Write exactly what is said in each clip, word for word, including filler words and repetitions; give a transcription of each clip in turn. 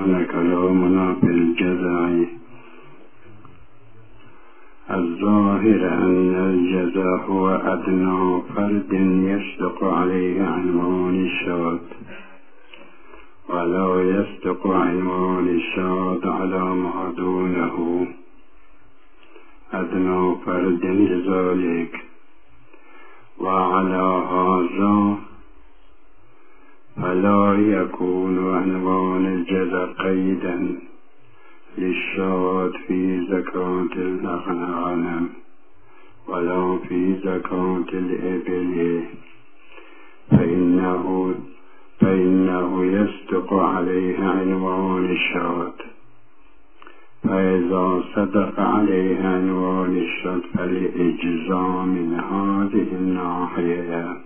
كان كلامنا في الجزع الظاهر أن الجزع هو أدنى فرد يصدق عليه عنوان الشاذ، ولا يصدق عنوان الشاذ على ما دونه أدنى فرد لذلك. وعلى هذا فلا يكون عنوان الجزع قيدا للشاذ في زكاة الغنم ولا في زكاة الإبل، فإنه فإنه يصدق عليه عنوان الشاذ. فإذا صدق عليه عنوان الشاذ فالإجزاء من هذه الناحية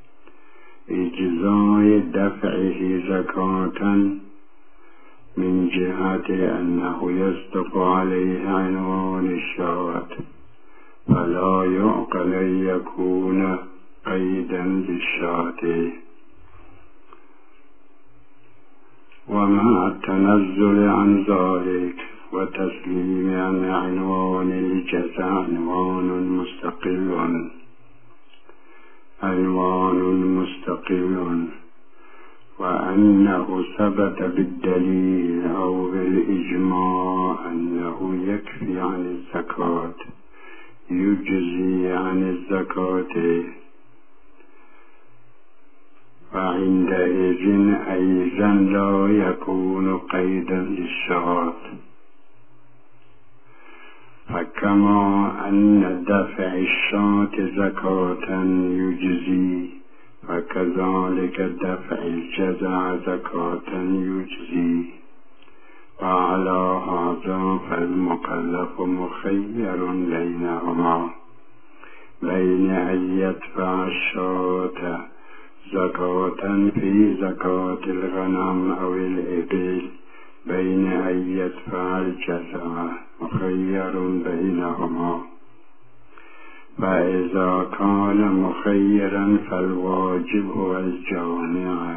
إجزاء دفعه زكاة من جهة أنه يصدق عليه عنوان الشاذ، فلا يعقل أن يكون قيدا للشاذ. ومع التنزل عن ذلك وتسليم عن عنوان الجزع عنوان مستقل عنوان مستقل وأنه ثبت بالدليل أو بالإجماع أنه يكفي عن الزكاة يجزي عن الزكاة، فعندئذ أيضا لا يكون قيدا للشاذ. فكما أن دفع الشاة زكاة يجزي، فكذلك دفع الجزع زكاة يجزي. وعلى هذا فالمكلف مخير بينهما، بين أن يدفع الشاة زكاة في زكاة الغنم أو الإبل، بين أن يدفع الجزع مخير بينهما. فإذا كان مخيرا فالواجب هو الجامع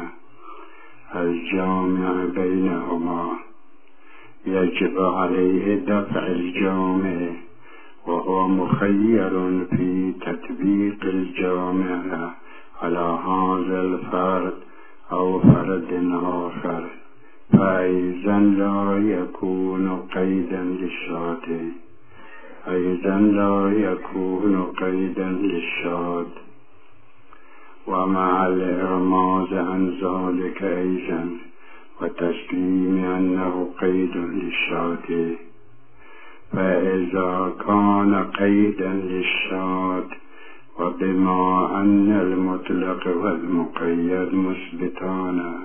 الجامع بينهما، يجب عليه دفع الجامع، وهو مخير في تطبيق الجامع على هذا الفرد أو فرد آخر، فإذا لا يكون قيدا للشاذ أيضا لا يكون قيدا للشاذ. ومع الإرماز عن ذلك أيضا وتسليم أنه قيد للشاذ، فإذا كان قيدا للشاذ وبما أن المطلق والمقيد مثبتان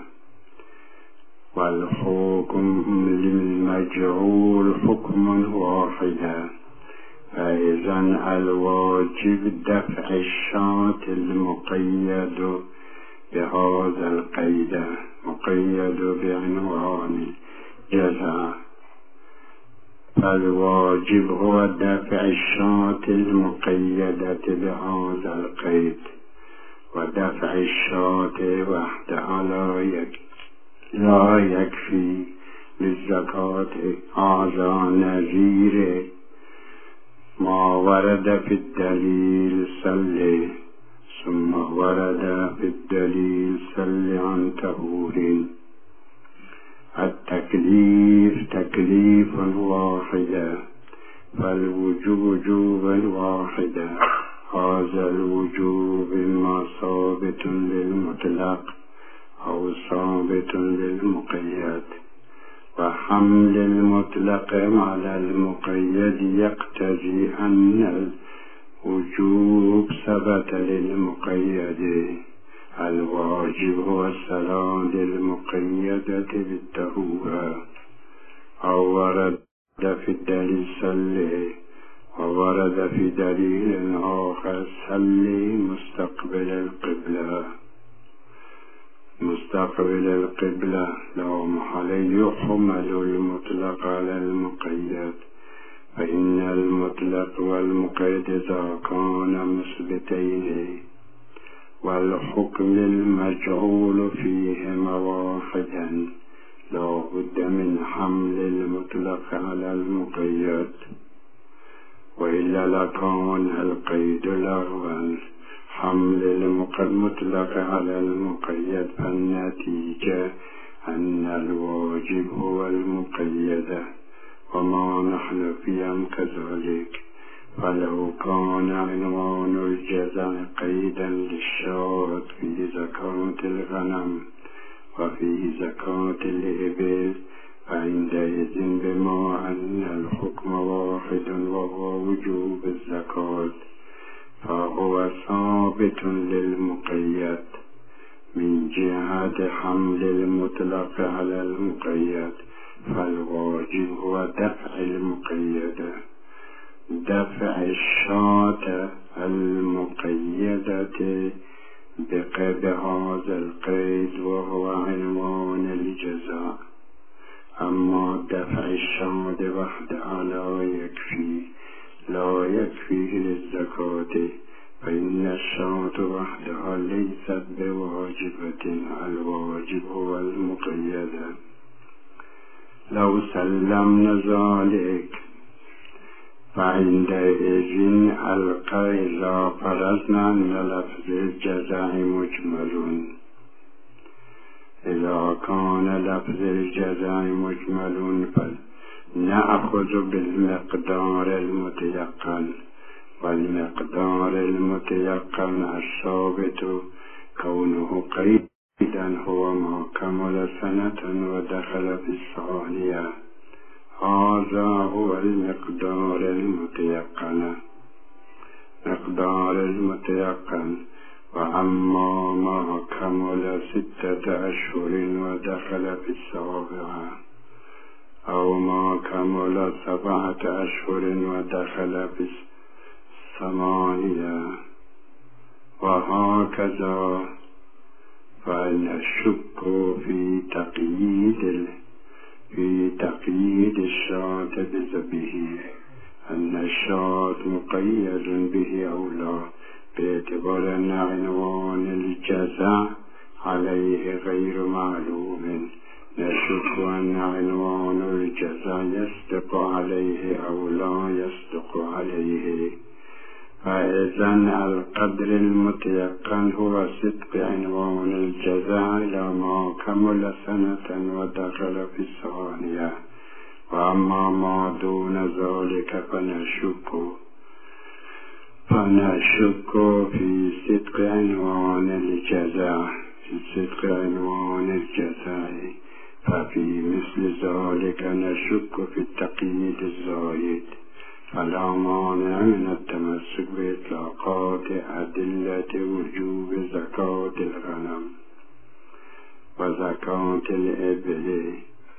والحكم للمجعول حكم واحد، فإذا الواجب دفع الشاة المقيد بهذا القيد مقيد بعنوان الجزع، فالواجب هو دفع الشاة المقيدة بهذا القيد، ودفع الشاة وحدها لا يكفي لا يكفي للزكاة. هذا نظير ما ورد في الدليل صل ثم ورد في الدليل صل عن طهور. التكليف تكليف واحد، فالوجوب وجوبا واحدا. هذا الوجوب إما ثابت للمطلق أو ثابت للمقيد، وحمل المطلق على المقيد يقتضي أن الوجوب ثبت للمقيد. الواجب هو الصلاة للمقيدة بالطهورة، أو ورد في الدليل صلي، وورد في دليل آخر صلي مستقبل القبلة مستقبل القبلة لا محل يحمل المطلق على المقيد، فإن المطلق والمقيد إذا كان مثبتين والحكم المجعول فيهما واحدا لا بد من حمل المطلق على المقيد، وإلا لكان القيد لغوا حمل المطلق على المقيد، فالنتيجة أن الواجب هو المقيد، وما نحن فيهم كذلك. فلو كان عنوان الجزع قيدا للشاة في زكاة الغنم وفي زكاة الإبل، فعندئذ بما أن الحكم واحد وهو وجوب الزكاة، فهو ثابت للمقيد من جهة حمل المطلق على المقيد. فالواجب هو دفع المقيد، دفع الشاة المقيدة بهذا القيد وهو عنوان الجزاء. أما دفع الشاة وحدها لا يكفي لا يكفيه للزكاة، فإن الشاة وحدها ليست بواجبة، الواجب هو المقيد. لو سلمنا ذلك فعندئذ القيد لا فرضنا أن لفظ الجزاء مجمل. إذا كان لفظ الجزاء مجمل فنأخذ بالمقدار المتيقن، والمقدار المتيقن الثابت كونه قيدا هو ما كمل سنة ودخل في الثانية، هذا هو المقدار المتيقن مقدار المتيقن. وأما ما كمل ستة أشهر ودخل في السابعة، أو ما كمل سبعة أشهر ودخل في الثمانية، وهكذا، فنشك في تقييد في تقييد الشاة بذبه، أن الشاة مقيد به أو لا، باعتبار أن عنوان الجزاء عليه غير معلوم. نشك أن عنوان الجزاء يصدق عليه أو لا يصدق عليه. فإذا القدر المتيقن هو صدق عنوان الجزاء إلى ما كمل سنة ودخل في الثانية، وأما ما دون ذلك فنشك فنشك في صدق عنوان الجزاء في صدق عنوان الجزاء ففي مثل ذلك نشك في التقييد الزايد. فلا مانع من التمسك بإطلاقات أدلة وجوب زكاة الغنم وزكاة الإبل،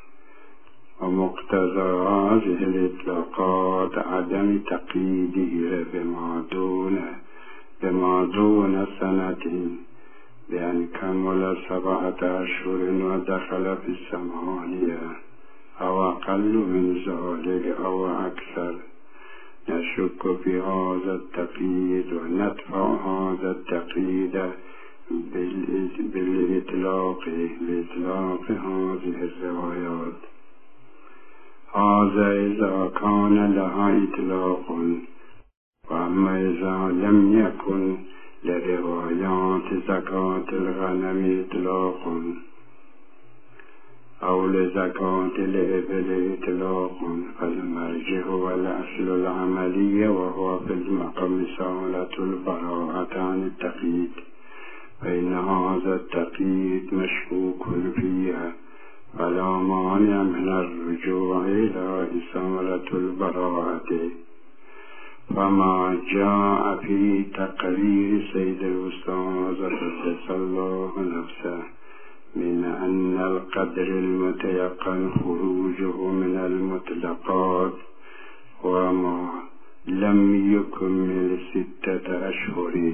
ومقتضى هذه الإطلاقات عدم تقييده بما دون بما دون سنة، بأن كمل سبعة أشهر ودخل في الثمانية أو أقل من ذلك أو أكثر. نشك في هذا التقييد وندفع هذا التقييد بالإطلاق بإطلاق هذه الروايات. هذا إذا كان لها إطلاق، وأما إذا لم يكن لروايات زكاة الغنم إطلاق أو لزكاة الإبل إطلاق، فالمرجع هو الأصل العملي، وهو في المقام مسألة البراءة عن التقييد، فإن هذا التقييد مشكوك فيها، فلا مانع من الرجوع إلى إسالة البراءة. فما جاء في تقرير سيد الأستاذ قدس الله نفسه من أن القدر المتيقن خروجه من المطلقات وما لم يكمل ستة أشهر،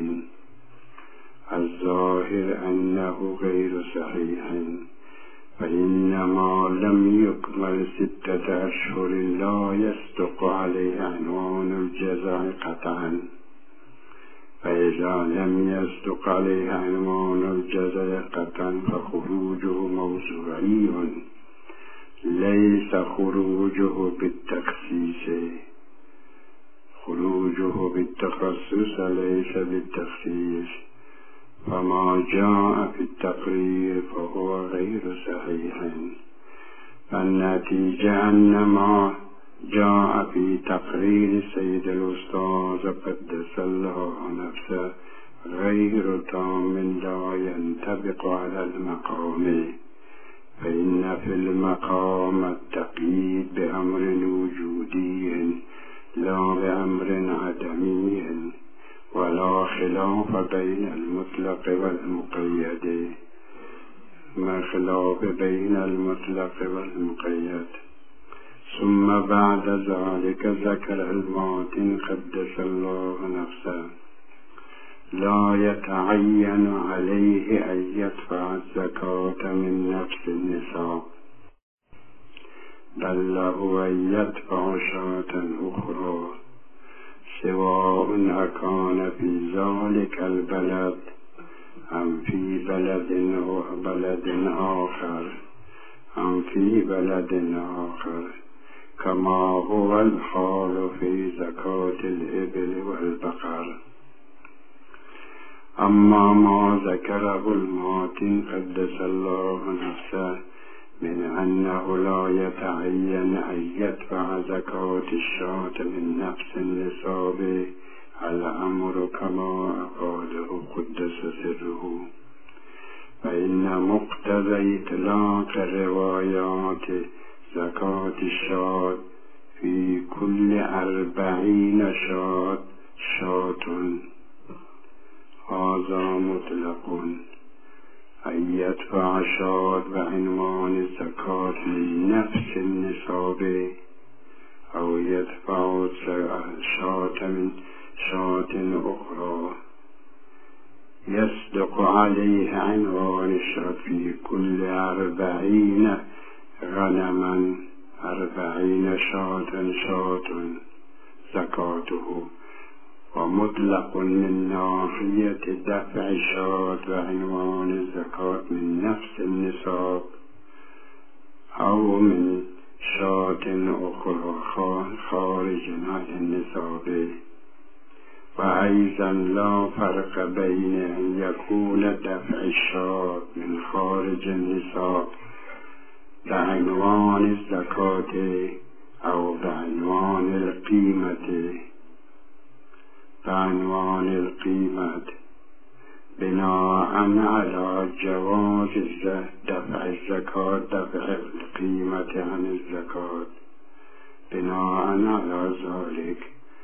الظاهر أنه غير صحيح، فإن ما لم يكمل ستة أشهر لا يصدق عليه عنوان الجزاء قطعا. فإذا لم يصدق عليه عنوان الجزاء قطعا فخروجه موضوعي، ليس خروجه بالتخصيص، خروجه بالتخصص ليس بالتخصيص، فما جاء في التقرير فهو غير صحيح. فالنتيجة أن ما جاء في تقرير سيد الأستاذ قدس الله نفسه غير تام لا ينطبق على المقام، فإن في المقام التقييد بأمر وجودي لا بأمر عدمي، ولا خلاف بين المطلق والمقيد، ما خلاف بين المطلق والمقيد. ثم بعد ذلك ذكر الماتن قدس الله نفسه لا يتعين عليه أن يدفع الزكاة من نفس النساء، بل له أن يدفع شاة أخرى، سواء أكان في ذلك البلد أم في بلد بلد آخر أم في بلد آخر، كما هو الحال في زكاة الإبل والبقر. أما ما ذكره الماتن قدس الله نفسه من أنه لا يتعين أن يدفع زكاة الشاة من نفس النصاب، الأمر كما أفاده قدس سره، فإن مقتضى إطلاق روايات زكاة الشاة في كل أربعين شاة شاة هذا مطلق، أن يدفع شاة بعنوان الزكاة من نفس النصاب، أو يدفع شاة من شاة أخرى يصدق عليه عنوان الشاة في كل أربعين غنما، أربعين شاة شاة زكاته. ومطلق من ناحية دفع شاة بعنوان الزكاة من نفس النصاب أو من شاة أخرى خارج عن النصاب. وأيضا لا فرق بين أن يكون دفع الشاة من خارج النصاب بعنوان الزكاة أو بعنوان القيمة بعنوان القيمة بناء على جواز دفع الزكاة دفع القيمة عن الزكاة. بناء على ذلك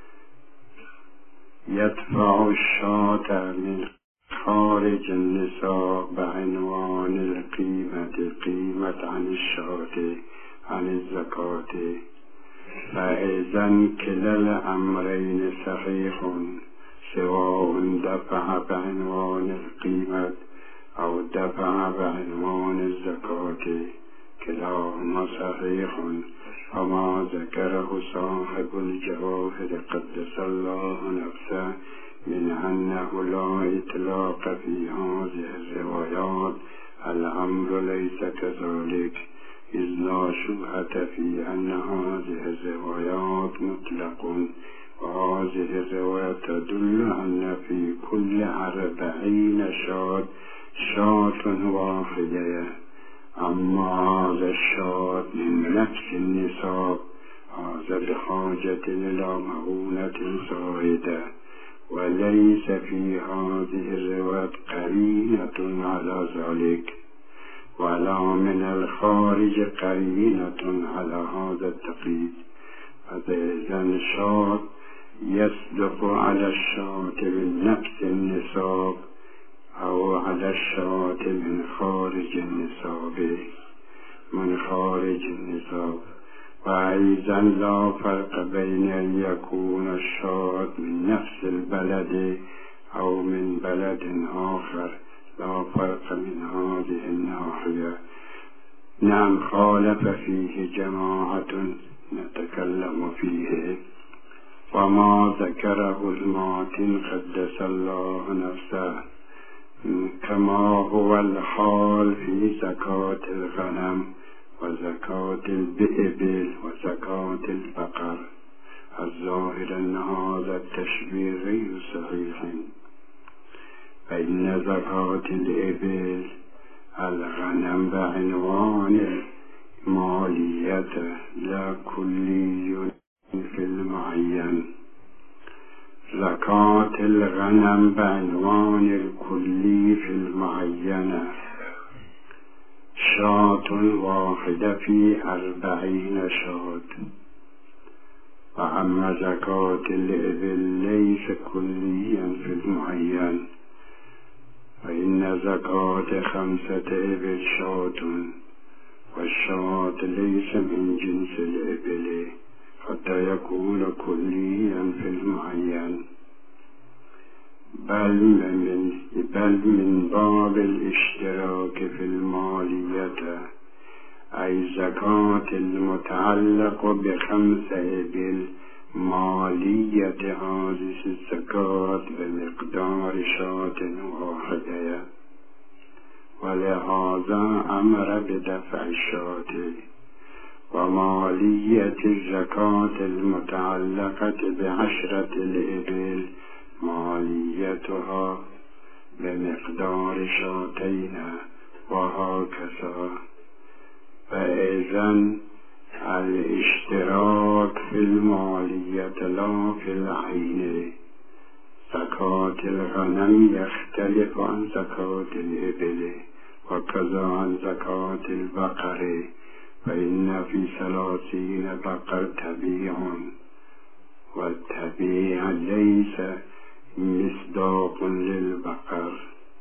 يدفع الشاة من خارج النصاب بعنوان القيمة قيمة عن الشاة عن الزكاة. فإذا كلا الأمرين صحيح، سواء دفع بعنوان القيمة أو دفع بعنوان الزكاة، كلاهما صحيح. فما ذكره صاحب الجواهر قدس الله نفسه من أنه لا إطلاق في هذه الروايات، الأمر ليس كذلك، إذ لا شبهة في أن هذه الروايات مطلق، وهذه الرواية تدل أن في كل أربعين شاة شاة واحدة. أما هذا الشاة من نفس النصاب هذا بحاجة إلى مؤونة زائدة، وليس في هذه الرواية قرينة على ذلك، ولا من الخارج قرينة على هذا التقييد. فإذا الشاة يصدق على الشاة من نفس النصاب أو على الشاة من خارج النصاب من خارج النصاب. وأيضا لا فرق بين أن يكون الشاة من نفس البلد أو من بلد آخر، لا فرق من هذه الناحية. نعم، خالف فيه جماعة نتكلم فيه. وما ذكره الماتن قدس الله نفسه كما هو الحال في زكاة الغنم وزكاة الإبل وزكاة البقر. الظاهر أن هذا التشبيه غير صحيح، فإن زكاة الإبل الغنم بعنوان المالية لا كلي في المعين. زكاة الغنم بعنوان الكلي في المعينة شاة واحدة في أربعين شاة. وأما زكاة الإبل ليس كليا في المعين، فإن زكاة خمسة إبل شاة، والشاة ليس من جنس الإبل حتى يكون كليا في المعين، بل من, بل من باب الاشتراك في المالية، أي زكاة المتعلق بخمس إبل مالية هذه الزكاة بمقدار شاة واحدة، ولهذا أمر بدفع الشاة. ومالية الزكاة المتعلقة بعشرة الإبل ماليتها بمقدار شاتين، وهكذا. فإذن الاشتراك في المالية لا في العين. زكاة الغنم يختلف عن زكاة الإبل، وكذا عن زكاة البقر، فإن في ثلاثين بقر تبيع، والتبيع ليس مصداق للبقر،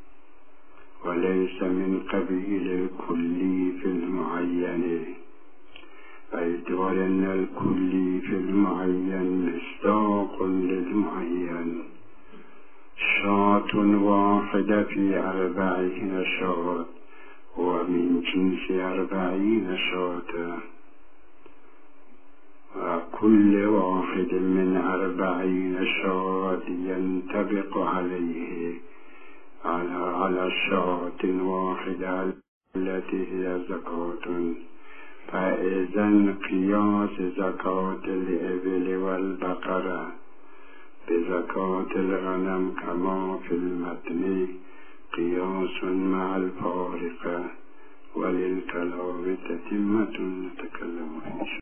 وليس من قبيل الكلي في المعين، فيدور أن الكلي في المعين مصداق للمعين. شاة واحدة في أربعين شاة، ومن جنس أربعين شاة، وكل واحد من أربعين شاة ينطبق عليه على على شاة واحدة التي هي زكاة. فإذن قياس زكاة الإبل والبقرة بزكاة الغنم كما في المتن قياس مع الفارقة، وللكلام تتمة نتكلم فيه.